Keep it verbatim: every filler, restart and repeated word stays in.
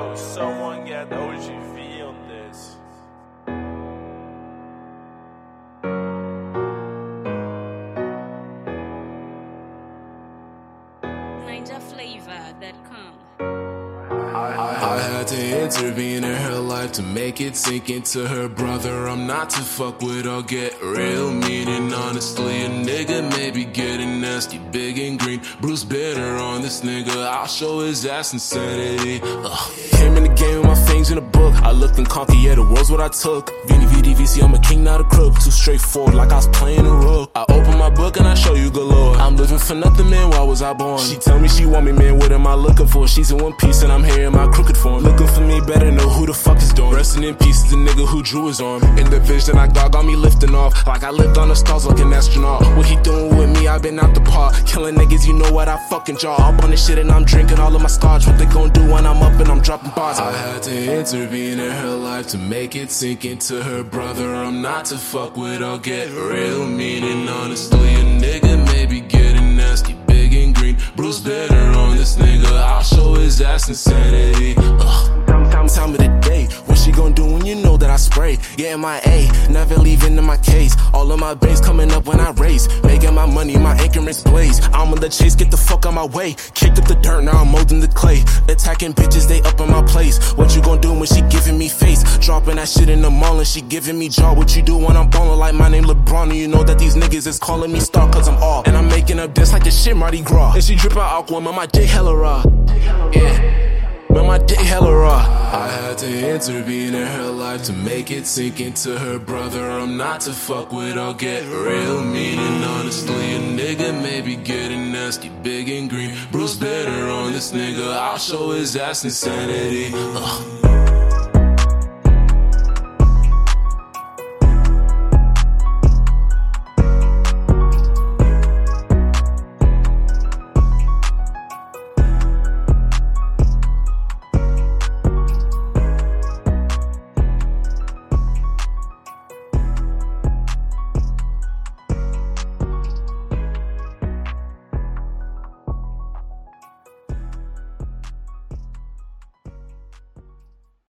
Yo, someone get O G V on this. Ninja Flavor dot com. I had to intervene in her life to make it sink into her brother. I'm not to fuck with or get real mean. And honestly, a nigga may be getting nasty, big and green. Bruce Banner on this nigga, I'll show his ass insanity. Ugh. Came in the game with my fangs in the book. I looked and conquered, yeah, the world's what I took. Vini V D V C, I'm a king, not a crook. Too straightforward, like I was playing a rook. I open my book and I show you galore. I'm living for nothing, man, why was I born? She tell me she want me, man, what am I looking for? She's in one piece and I'm here in my crooked form. Looking for me, better know who the fuck is doing. Resting in peace is the nigga who drew his arm. In the vision I got, got me lifting off. Like I lived on the stars like an astronaut. What he doing with me, I been out the park. Killing niggas, you know what I fucking draw. Up on this shit and I'm drinking all of my starch. What they gon' do when I'm up and I'm dropping bars? I had to intervene in her life to make it sink into her brother. I'm not to fuck with or get real mean. And honestly, a nigga may be getting nasty, big and green. Bruce Banner on this nigga, I'll show his ass insanity. Ugh. Time of the day, what she gon' do when you know that I spray? Yeah, M I A, never leaving in my case. All of my base coming up when I race. Making my money, my anchorage blaze. I'm on the chase, get the fuck out my way. Kicked up the dirt, now I'm molding the clay. Attacking bitches, they up in my place. What you gon' do when she giving me face? Dropping that shit in the mall and she giving me jaw. What you do when I'm ballin' like my name LeBron? And you know that these niggas is calling me star cause I'm all. And I'm making up dance like the shit Mardi Gras. And she drippin' aqua, man, my dick hella raw. Yeah. Man, my dick hella raw. I had to intervene in her life to make it sink into her brother. I'm not to fuck with or get real mean. And honestly, a nigga may be getting nasty, big and green. Bruce Banner on this nigga, I'll show his ass insanity. Ugh.